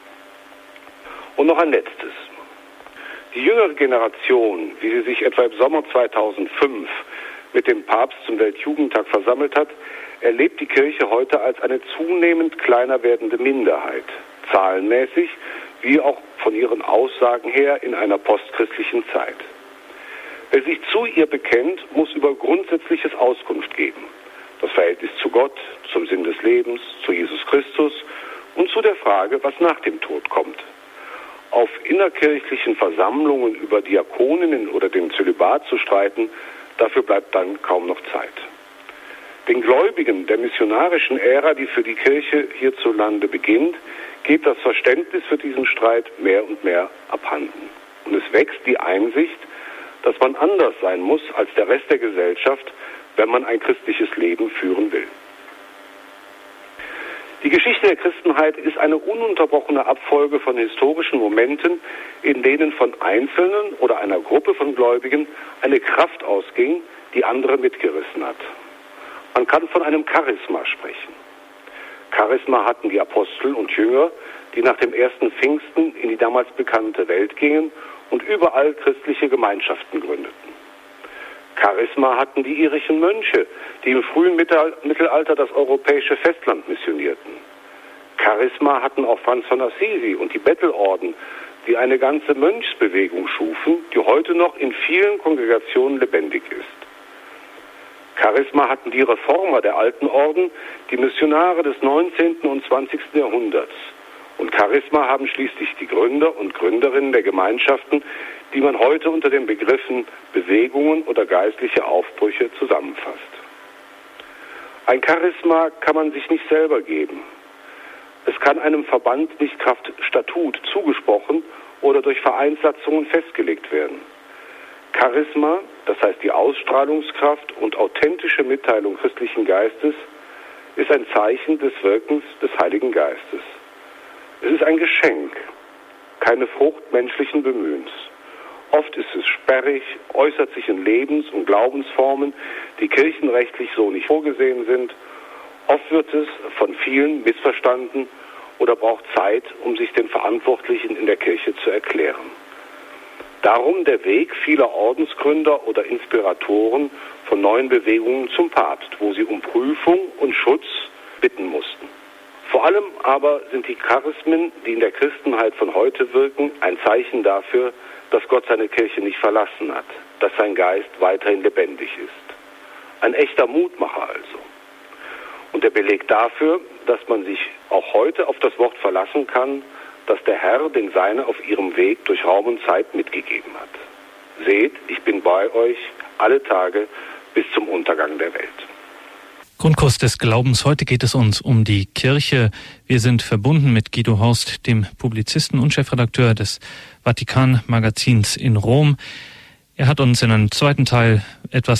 Und noch ein letztes. Die jüngere Generation, wie sie sich etwa im Sommer zweitausendfünf mit dem Papst zum Weltjugendtag versammelt hat, erlebt die Kirche heute als eine zunehmend kleiner werdende Minderheit, zahlenmäßig wie auch von ihren Aussagen her in einer postchristlichen Zeit. Wer sich zu ihr bekennt, muss über Grundsätzliches Auskunft geben. Das Verhältnis zu Gott, zum Sinn des Lebens, zu Jesus Christus und zu der Frage, was nach dem Tod kommt. Auf innerkirchlichen Versammlungen über Diakoninnen oder den Zölibat zu streiten, dafür bleibt dann kaum noch Zeit. Den Gläubigen der missionarischen Ära, die für die Kirche hierzulande beginnt, geht das Verständnis für diesen Streit mehr und mehr abhanden. Und es wächst die Einsicht, dass man anders sein muss als der Rest der Gesellschaft, wenn man ein christliches Leben führen will. Die Geschichte der Christenheit ist eine ununterbrochene Abfolge von historischen Momenten, in denen von Einzelnen oder einer Gruppe von Gläubigen eine Kraft ausging, die andere mitgerissen hat. Man kann von einem Charisma sprechen. Charisma hatten die Apostel und Jünger, die nach dem ersten Pfingsten in die damals bekannte Welt gingen und überall christliche Gemeinschaften gründeten. Charisma hatten die irischen Mönche, die im frühen Mittelalter das europäische Festland missionierten. Charisma hatten auch Franz von Assisi und die Bettelorden, die eine ganze Mönchsbewegung schufen, die heute noch in vielen Kongregationen lebendig ist. Charisma hatten die Reformer der alten Orden, die Missionare des neunzehnten und zwanzigsten Jahrhunderts. Und Charisma haben schließlich die Gründer und Gründerinnen der Gemeinschaften, die man heute unter den Begriffen Bewegungen oder geistliche Aufbrüche zusammenfasst. Ein Charisma kann man sich nicht selber geben. Es kann einem Verband nicht Kraft Statut zugesprochen oder durch Vereinssatzungen festgelegt werden. Charisma, das heißt die Ausstrahlungskraft und authentische Mitteilung christlichen Geistes, ist ein Zeichen des Wirkens des Heiligen Geistes. Es ist ein Geschenk, keine Frucht menschlichen Bemühens. Oft ist es sperrig, äußert sich in Lebens- und Glaubensformen, die kirchenrechtlich so nicht vorgesehen sind. Oft wird es von vielen missverstanden oder braucht Zeit, um sich den Verantwortlichen in der Kirche zu erklären. Darum der Weg vieler Ordensgründer oder Inspiratoren von neuen Bewegungen zum Papst, wo sie um Prüfung und Schutz bitten mussten. Vor allem aber sind die Charismen, die in der Christenheit von heute wirken, ein Zeichen dafür, dass Gott seine Kirche nicht verlassen hat, dass sein Geist weiterhin lebendig ist. Ein echter Mutmacher also. Und der Beleg dafür, dass man sich auch heute auf das Wort verlassen kann, dass der Herr den Seine auf ihrem Weg durch Raum und Zeit mitgegeben hat. Seht, ich bin bei euch alle Tage bis zum Untergang der Welt. Grundkurs des Glaubens. Heute geht es uns um die Kirche. Wir sind verbunden mit Guido Horst, dem Publizisten und Chefredakteur des Vatikan-Magazins in Rom. Er hat uns in einem zweiten Teil etwas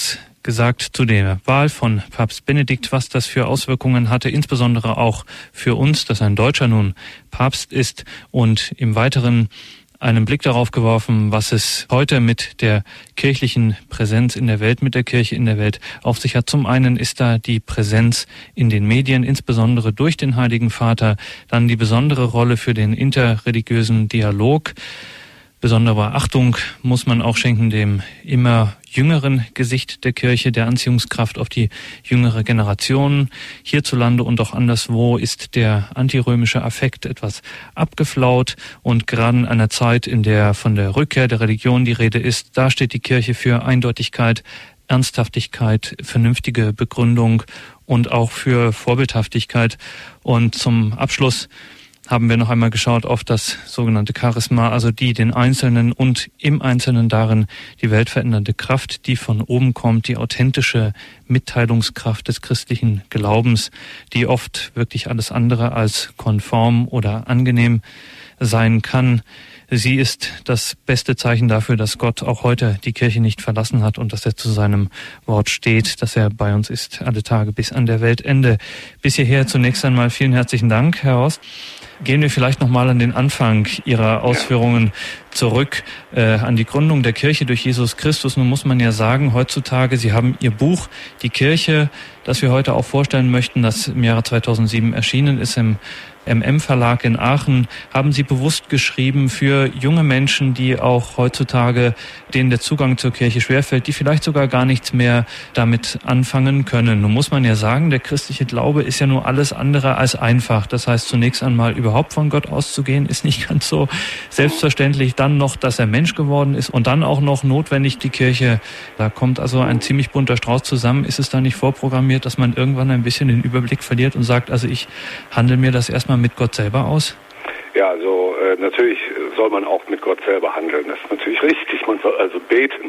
gesagt zu der Wahl von Papst Benedikt, was das für Auswirkungen hatte, insbesondere auch für uns, dass ein Deutscher nun Papst ist, und im Weiteren einen Blick darauf geworfen, was es heute mit der kirchlichen Präsenz in der Welt, mit der Kirche in der Welt auf sich hat. Zum einen ist da die Präsenz in den Medien, insbesondere durch den Heiligen Vater, dann die besondere Rolle für den interreligiösen Dialog. Besondere Achtung muss man auch schenken dem immer jüngeren Gesicht der Kirche, der Anziehungskraft auf die jüngere Generation. Hierzulande und auch anderswo ist der antirömische Affekt etwas abgeflaut, und gerade in einer Zeit, in der von der Rückkehr der Religion die Rede ist, da steht die Kirche für Eindeutigkeit, Ernsthaftigkeit, vernünftige Begründung und auch für Vorbildhaftigkeit. Und zum Abschluss haben wir noch einmal geschaut auf das sogenannte Charisma, also die den Einzelnen und im Einzelnen darin die weltverändernde Kraft, die von oben kommt, die authentische Mitteilungskraft des christlichen Glaubens, die oft wirklich alles andere als konform oder angenehm sein kann. Sie ist das beste Zeichen dafür, dass Gott auch heute die Kirche nicht verlassen hat und dass er zu seinem Wort steht, dass er bei uns ist, alle Tage bis an der Weltende. Bis hierher zunächst einmal vielen herzlichen Dank, Herr Horst. Gehen wir vielleicht nochmal an den Anfang Ihrer Ausführungen zurück, äh, an die Gründung der Kirche durch Jesus Christus. Nun muss man ja sagen, heutzutage, Sie haben Ihr Buch Die Kirche, das wir heute auch vorstellen möchten, das im Jahre zweitausendsieben erschienen ist im M M Verlag in Aachen, haben Sie bewusst geschrieben für junge Menschen, die auch heutzutage, denen der Zugang zur Kirche schwerfällt, die vielleicht sogar gar nichts mehr damit anfangen können. Nun muss man ja sagen, der christliche Glaube ist ja nur alles andere als einfach. Das heißt, zunächst einmal überhaupt von Gott auszugehen, ist nicht ganz so selbstverständlich. Dann noch, dass er Mensch geworden ist, und dann auch noch notwendig die Kirche. Da kommt also ein ziemlich bunter Strauß zusammen. Ist es da nicht vorprogrammiert, dass man irgendwann ein bisschen den Überblick verliert und sagt, also ich handle mir das erstmal mit Gott selber aus? Ja, also äh, natürlich soll man auch mit Gott selber handeln. Das ist natürlich richtig. Man soll also beten.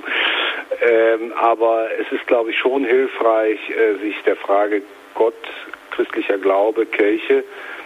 Ähm, aber es ist, glaube ich, schon hilfreich, äh, sich der Frage Gott, christlicher Glaube, Kirche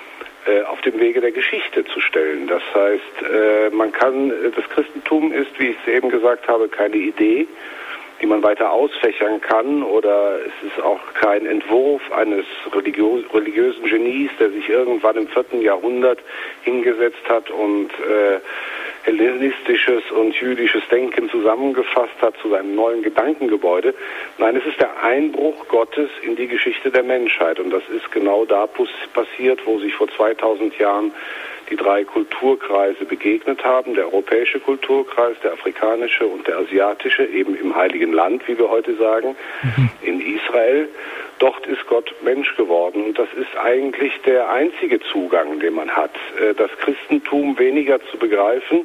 äh, auf dem Wege der Geschichte zu stellen. Das heißt, äh, man kann, das Christentum ist, wie ich es eben gesagt habe, keine Idee, die man weiter ausfächern kann, oder es ist auch kein Entwurf eines religiö- religiösen Genies, der sich irgendwann im vierten Jahrhundert hingesetzt hat und äh, hellenistisches und jüdisches Denken zusammengefasst hat zu seinem neuen Gedankengebäude. Nein, es ist der Einbruch Gottes in die Geschichte der Menschheit, und das ist genau da passiert, wo sich vor zweitausend Jahren die drei Kulturkreise begegnet haben, der europäische Kulturkreis, der afrikanische und der asiatische, eben im Heiligen Land, wie wir heute sagen, mhm. in Israel. Dort ist Gott Mensch geworden, und das ist eigentlich der einzige Zugang, den man hat, das Christentum weniger zu begreifen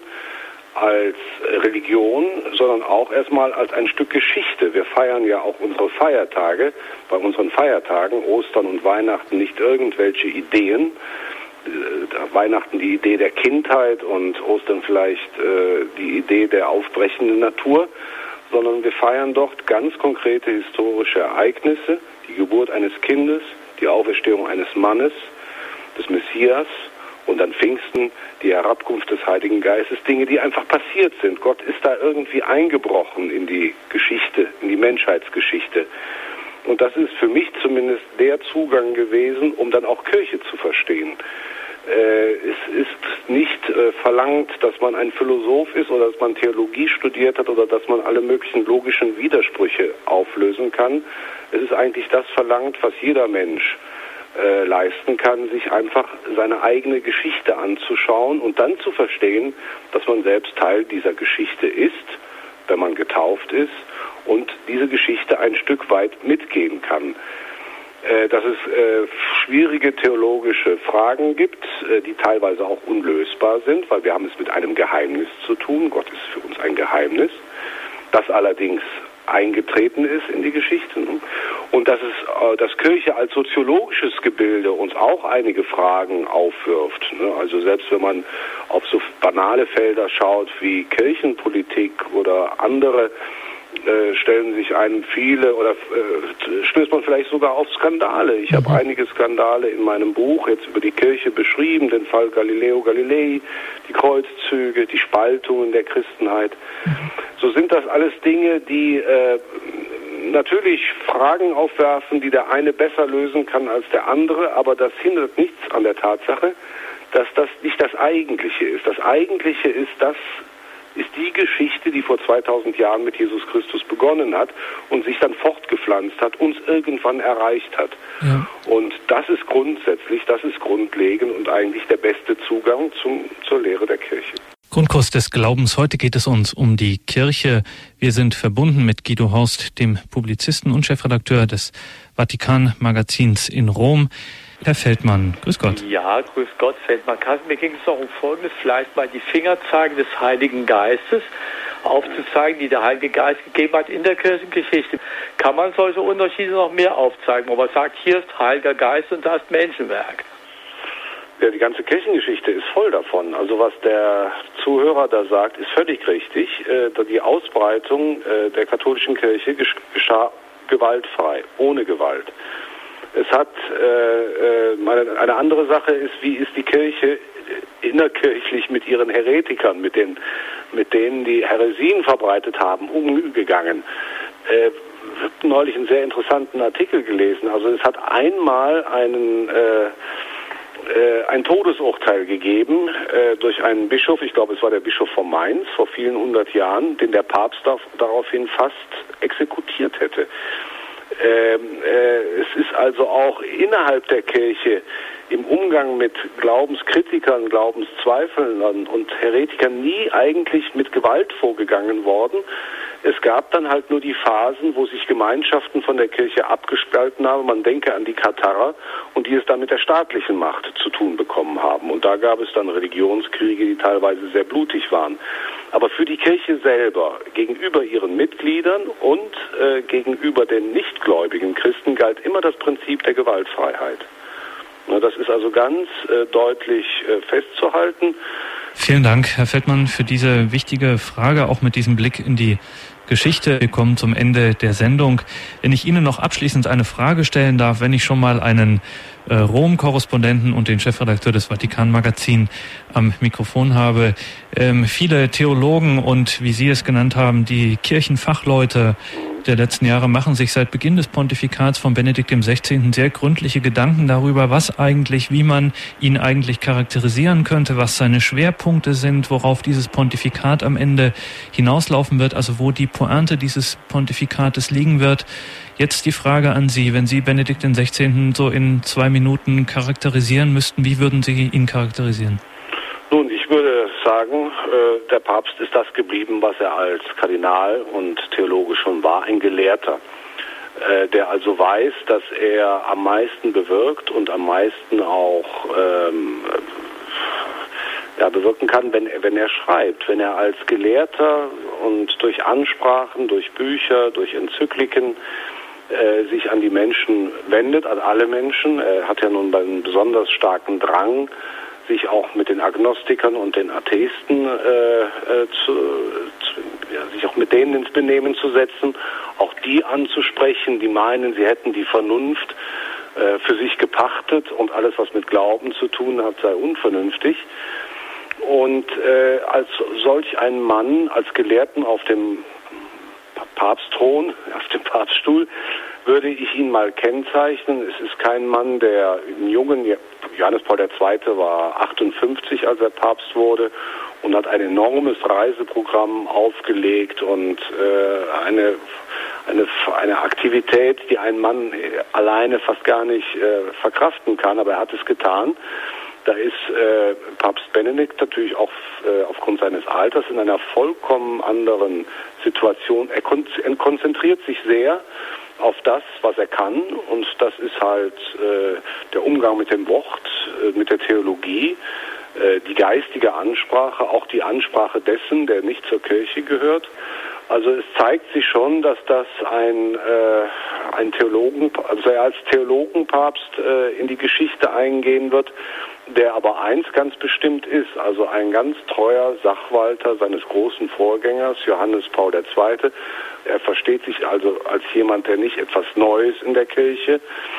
als Religion, sondern auch erstmal als ein Stück Geschichte. Wir feiern ja auch unsere Feiertage, bei unseren Feiertagen, Ostern und Weihnachten, nicht irgendwelche Ideen, Weihnachten die Idee der Kindheit und Ostern vielleicht äh, die Idee der aufbrechenden Natur, sondern wir feiern dort ganz konkrete historische Ereignisse, die Geburt eines Kindes, die Auferstehung eines Mannes, des Messias, und dann Pfingsten, die Herabkunft des Heiligen Geistes, Dinge, die einfach passiert sind. Gott ist da irgendwie eingebrochen in die Geschichte, in die Menschheitsgeschichte. Und das ist für mich zumindest der Zugang gewesen, um dann auch Kirche zu verstehen. Äh, es ist nicht äh, verlangt, dass man ein Philosoph ist oder dass man Theologie studiert hat oder dass man alle möglichen logischen Widersprüche auflösen kann. Es ist eigentlich das verlangt, was jeder Mensch äh, leisten kann, sich einfach seine eigene Geschichte anzuschauen und dann zu verstehen, dass man selbst Teil dieser Geschichte ist, wenn man getauft ist, und diese Geschichte ein Stück weit mitgehen kann. Äh, dass es äh, schwierige theologische Fragen gibt, äh, die teilweise auch unlösbar sind, weil wir haben es mit einem Geheimnis zu tun. Gott ist für uns ein Geheimnis, das allerdings eingetreten ist in die Geschichte. Und dass es, äh, dass Kirche als soziologisches Gebilde uns auch einige Fragen aufwirft. Ne? Also selbst wenn man auf so banale Felder schaut wie Kirchenpolitik oder andere, Äh, stellen sich einem viele oder äh, stößt man vielleicht sogar auf Skandale. Ich habe einige Skandale in meinem Buch jetzt über die Kirche beschrieben, den Fall Galileo Galilei, die Kreuzzüge, die Spaltungen der Christenheit. So sind das alles Dinge, die äh, natürlich Fragen aufwerfen, die der eine besser lösen kann als der andere, aber das hindert nichts an der Tatsache, dass das nicht das Eigentliche ist. Das Eigentliche ist das, ist die Geschichte, die vor zweitausend Jahren mit Jesus Christus begonnen hat und sich dann fortgepflanzt hat, uns irgendwann erreicht hat. Ja. Und das ist grundsätzlich, das ist grundlegend und eigentlich der beste Zugang zum, zur Lehre der Kirche. Grundkurs des Glaubens. Heute geht es uns um die Kirche. Wir sind verbunden mit Guido Horst, dem Publizisten und Chefredakteur des Vatikan-Magazins in Rom. Herr Feldmann, grüß Gott. Ja, grüß Gott, Feldmann. Carsten, mir ging es noch um Folgendes, vielleicht mal die Fingerzeige des Heiligen Geistes aufzuzeigen, die der Heilige Geist gegeben hat in der Kirchengeschichte. Kann man solche Unterschiede noch mehr aufzeigen, wo man sagt, hier ist Heiliger Geist und da ist Menschenwerk? Ja, die ganze Kirchengeschichte ist voll davon. Also was der Zuhörer da sagt, ist völlig richtig. Die Ausbreitung der katholischen Kirche geschah gewaltfrei, ohne Gewalt. Es hat äh, eine andere Sache ist, wie ist die Kirche innerkirchlich mit ihren Heretikern, mit den, mit denen die Häresien verbreitet haben, umgegangen. Äh, ich habe neulich einen sehr interessanten Artikel gelesen. Also es hat einmal einen äh, äh, ein Todesurteil gegeben äh, durch einen Bischof, ich glaube es war der Bischof von Mainz vor vielen hundert Jahren, den der Papst da, daraufhin fast exekutiert hätte. Ähm, äh, es ist also auch innerhalb der Kirche im Umgang mit Glaubenskritikern, Glaubenszweifeln und Heretikern nie eigentlich mit Gewalt vorgegangen worden. Es gab dann halt nur die Phasen, wo sich Gemeinschaften von der Kirche abgespalten haben. Man denke an die Katharer und die es dann mit der staatlichen Macht zu tun bekommen haben. Und da gab es dann Religionskriege, die teilweise sehr blutig waren. Aber für die Kirche selber, gegenüber ihren Mitgliedern und äh, gegenüber den nichtgläubigen Christen galt immer das Prinzip der Gewaltfreiheit. Na, das ist also ganz äh, deutlich äh, festzuhalten. Vielen Dank, Herr Feldmann, für diese wichtige Frage, auch mit diesem Blick in die Geschichte. Wir kommen zum Ende der Sendung. Wenn ich Ihnen noch abschließend eine Frage stellen darf, wenn ich schon mal einen äh, Rom-Korrespondenten und den Chefredakteur des Vatikan-Magazin am Mikrofon habe. Ähm, viele Theologen und, wie Sie es genannt haben, die Kirchenfachleute der letzten Jahre machen sich seit Beginn des Pontifikats von Benedikt dem Sechzehnten sehr gründliche Gedanken darüber, was eigentlich, wie man ihn eigentlich charakterisieren könnte, was seine Schwerpunkte sind, worauf dieses Pontifikat am Ende hinauslaufen wird, also wo die Pointe dieses Pontifikates liegen wird. Jetzt die Frage an Sie, wenn Sie Benedikt den Sechzehnten so in zwei Minuten charakterisieren müssten, wie würden Sie ihn charakterisieren? Nun, ich würde sagen, äh, der Papst ist das geblieben, was er als Kardinal und Theologe schon war, ein Gelehrter, äh, der also weiß, dass er am meisten bewirkt und am meisten auch ähm, ja, bewirken kann, wenn er, wenn er schreibt. Wenn er als Gelehrter und durch Ansprachen, durch Bücher, durch Enzykliken äh, sich an die Menschen wendet, an alle Menschen. Er hat ja nun einen besonders starken Drang, sich auch mit den Agnostikern und den Atheisten äh, äh, zu, zu, ja, sich auch mit denen ins Benehmen zu setzen, auch die anzusprechen, die meinen, sie hätten die Vernunft äh, für sich gepachtet und alles, was mit Glauben zu tun hat, sei unvernünftig. Und äh, als solch ein Mann, als Gelehrten auf dem Papstthron, auf dem Papststuhl, würde ich ihn mal kennzeichnen. Es ist kein Mann, der in jungen, Johannes Paul der Zweite war achtundfünfzig, als er Papst wurde und hat ein enormes Reiseprogramm aufgelegt und äh, eine, eine, eine Aktivität, die ein Mann alleine fast gar nicht äh, verkraften kann, aber er hat es getan. Da ist äh, Papst Benedikt natürlich auch äh, aufgrund seines Alters in einer vollkommen anderen Situation. Er, kon- er konzentriert sich sehr auf das, was er kann, und das ist halt äh, der Umgang mit dem Wort, äh, mit der Theologie, äh, die geistige Ansprache, auch die Ansprache dessen, der nicht zur Kirche gehört. Also es zeigt sich schon, dass das ein, äh, ein Theologen, also er als Theologenpapst äh, in die Geschichte eingehen wird, der aber eins ganz bestimmt ist, also ein ganz treuer Sachwalter seines großen Vorgängers, Johannes Paul der Zweite. Er versteht sich also als jemand, der nicht etwas Neues in der Kirche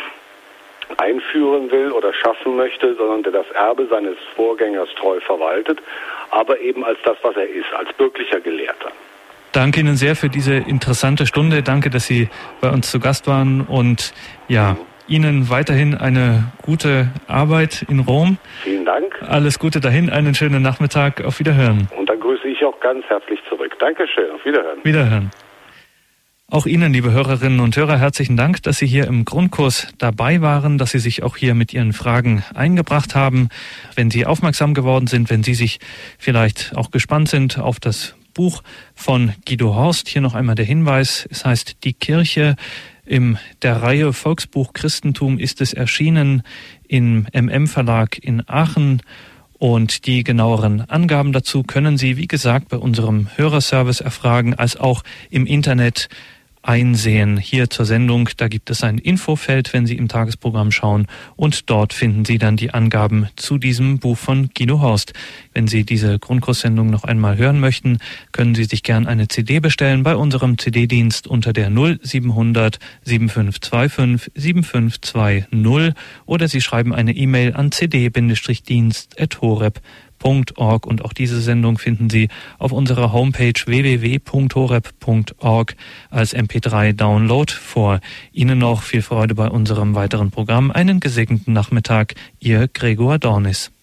einführen will oder schaffen möchte, sondern der das Erbe seines Vorgängers treu verwaltet, aber eben als das, was er ist, als wirklicher Gelehrter. Danke Ihnen sehr für diese interessante Stunde. Danke, dass Sie bei uns zu Gast waren und ja, mhm. Ihnen weiterhin eine gute Arbeit in Rom. Vielen Dank. Alles Gute dahin, einen schönen Nachmittag. Auf Wiederhören. Und dann grüße ich auch ganz herzlich zurück. Dankeschön, auf Wiederhören. Wiederhören. Auch Ihnen, liebe Hörerinnen und Hörer, herzlichen Dank, dass Sie hier im Grundkurs dabei waren, dass Sie sich auch hier mit Ihren Fragen eingebracht haben. Wenn Sie aufmerksam geworden sind, wenn Sie sich vielleicht auch gespannt sind auf das Buch von Guido Horst, hier noch einmal der Hinweis, es heißt Die Kirche. In der Reihe Volksbuch Christentum ist es erschienen im M M Verlag in Aachen. Und die genaueren Angaben dazu können Sie, wie gesagt, bei unserem Hörerservice erfragen, als auch im Internet einsehen. Hier zur Sendung, da gibt es ein Infofeld, wenn Sie im Tagesprogramm schauen, und dort finden Sie dann die Angaben zu diesem Buch von Guido Horst. Wenn Sie diese Grundkurssendung noch einmal hören möchten, können Sie sich gern eine C D bestellen bei unserem C D-Dienst unter der null siebenhundert fünfundsiebzig fünfundzwanzig siebenundfünfzig zwanzig oder Sie schreiben eine E-Mail an c d Bindestrich-dienst at horeb punkt org, und auch diese Sendung finden Sie auf unserer Homepage w w w punkt horeb punkt org als M P drei Download vor. Ihnen noch viel Freude bei unserem weiteren Programm. Einen gesegneten Nachmittag, Ihr Gregor Dornis.